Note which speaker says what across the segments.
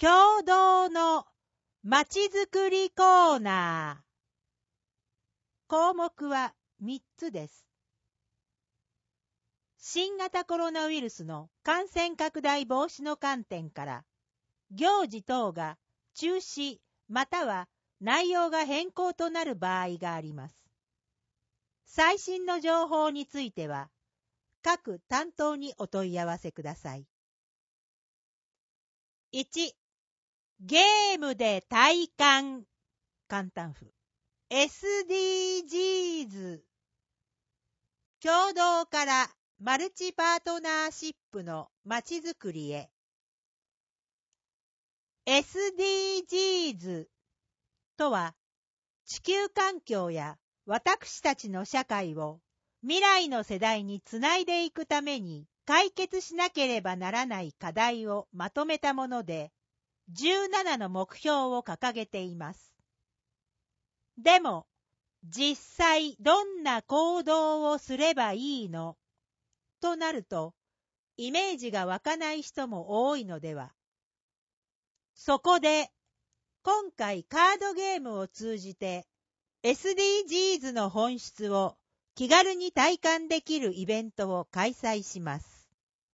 Speaker 1: 共同のまちづくりコーナー。項目は3つです。新型コロナウイルスの感染拡大防止の観点から、行事等が中止または内容が変更となる場合があります。最新の情報については、各担当にお問い合わせください。1、ゲームで体感。簡単譜。SDGs。共同からマルチパートナーシップのまちづくりへ。SDGs とは、地球環境や私たちの社会を未来の世代につないでいくために解決しなければならない課題をまとめたもので、17の目標を掲げています。でも、実際どんな行動をすればいいのとなると、イメージが湧かない人も多いのでは。そこで、今回カードゲームを通じて SDGs の本質を気軽に体感できるイベントを開催します。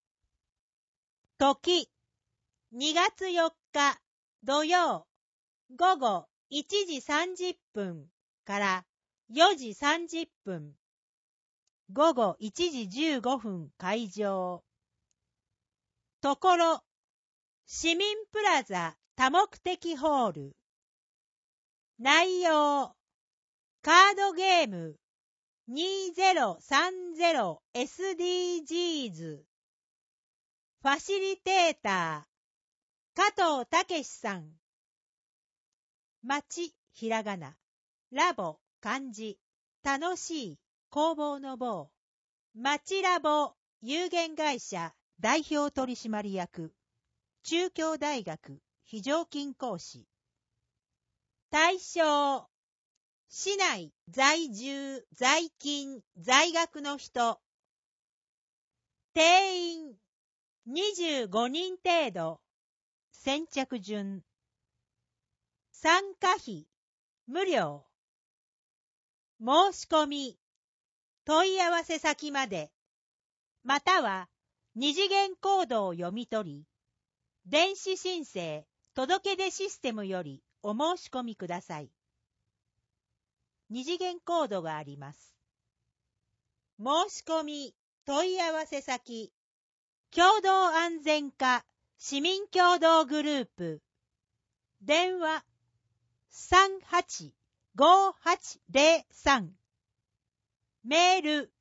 Speaker 1: 時、2月4日土曜午後1時30分から4時30分、午後1時15分開場。ところ、市民プラザ多目的ホール。内容、カードゲーム 2030SDGs。ファシリテーター、加藤武さん。町、ひらがな。ラボ、漢字。楽しい、工房の坊。町ラボ、有限会社、代表取締役。中京大学、非常勤講師。対象、市内在住、在勤、在学の人。定員、25人程度。先着順。参加費、無料。申し込み、問い合わせ先まで、または二次元コードを読み取り、電子申請届出システムよりお申し込みください。二次元コードがあります。申し込み、問い合わせ先、共同安全課市民協同グループ。電話385803。メール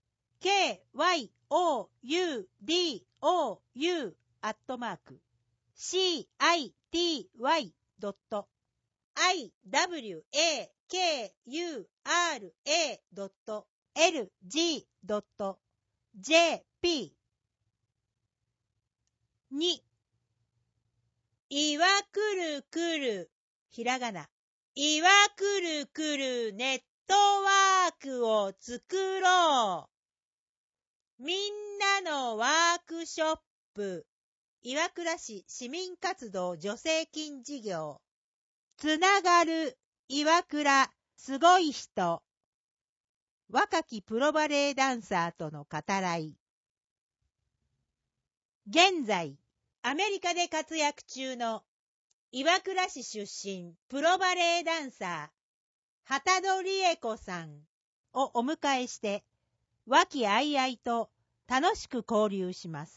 Speaker 1: kyouDOU@city.iwakura.lg.jp。 2、いわくるくる、ひらがな。いわくるくるネットワークを作ろう。みんなのワークショップ。岩倉市市民活動助成金事業。つながる、岩倉、すごい人。若きプロバレエダンサーとの語らい。現在、アメリカで活躍中の岩倉市出身プロバレエダンサー、畑戸理恵子さんをお迎えして、和気あいあいと楽しく交流します。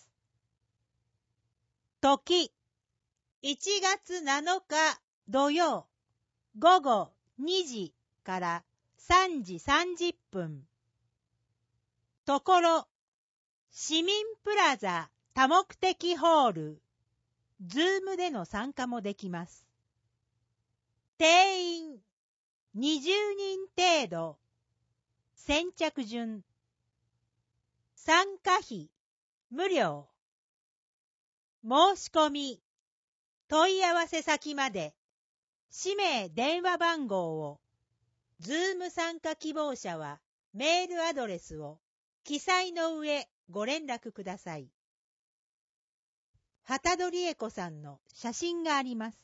Speaker 1: 時、1月7日土曜午後2時から3時30分。ところ、市民プラザ多目的ホール。ズームでの参加もできます。定員20人程度。先着順。参加費無料。申し込み、問い合わせ先まで、氏名電話番号を、ズーム参加希望者はメールアドレスを記載の上ご連絡ください。 畑戸理恵子さんの写真があります。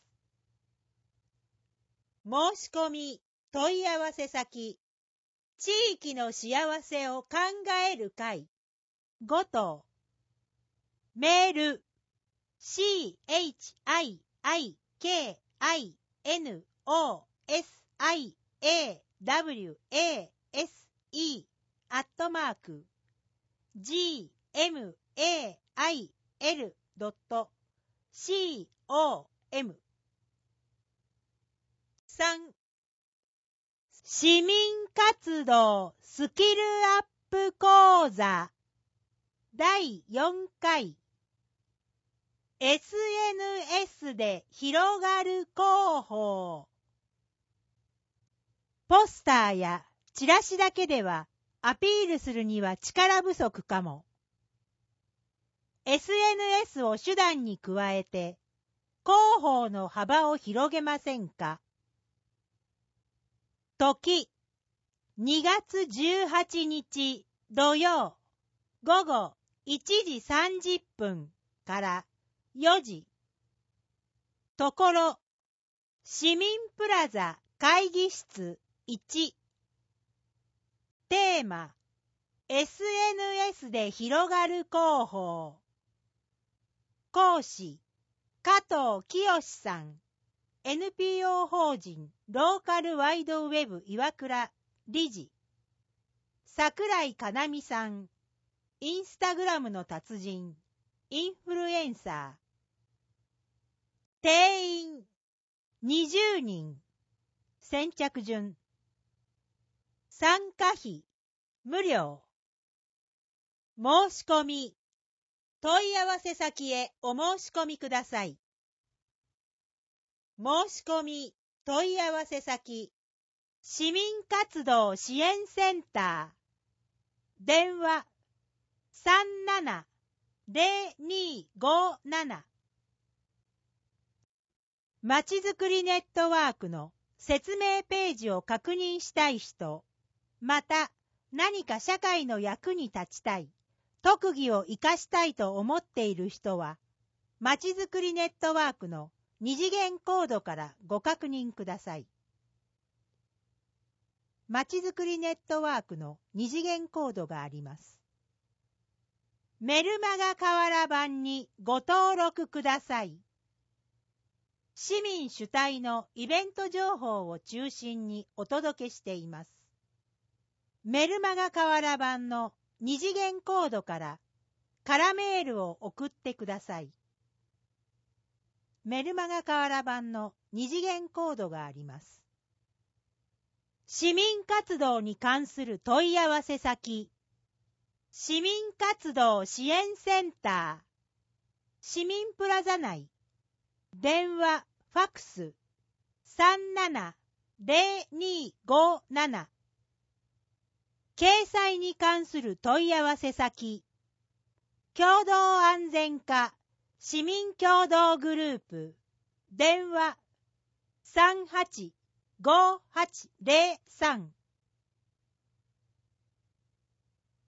Speaker 1: 申し込み、問い合わせ先、地域の幸せを考える会、5棟。メール、chiawase@gmail.com。3. 市民活動スキルアップ講座第4回 SNS で広がる広報。ポスターやチラシだけではアピールするには力不足かも。SNS を手段に加えて広報の幅を広げませんか。時、2月18日土曜午後1時30分から4時。ところ、市民プラザ会議室1。テーマ、SNS で広がる広報。講師、加藤清さん。NPO 法人ローカルワイドウェブ岩倉理事。桜井かなみさん。インスタグラムの達人。インフルエンサー。定員20人。先着順。参加費無料。申し込み。問い合わせ先へお申し込みください。申し込み問い合わせ先。市民活動支援センター。電話37-0257。まちづくりネットワークの説明ページを確認したい人、また何か社会の役に立ちたい、特技を生かしたいと思っている人は、まちづくりネットワークの二次元コードからご確認ください。まちづくりネットワークの二次元コードがあります。メルマガ河原版にご登録ください。市民主体のイベント情報を中心にお届けしています。メルマガ河原版の二次元コードから空メールを送ってください。メルマガ河原版の二次元コードがあります。市民活動に関する問い合わせ先。市民活動支援センター。市民プラザ内。電話、ファクス。37-0257。掲載に関する問い合わせ先。共同安全課市民協同グループ。電話38-5803。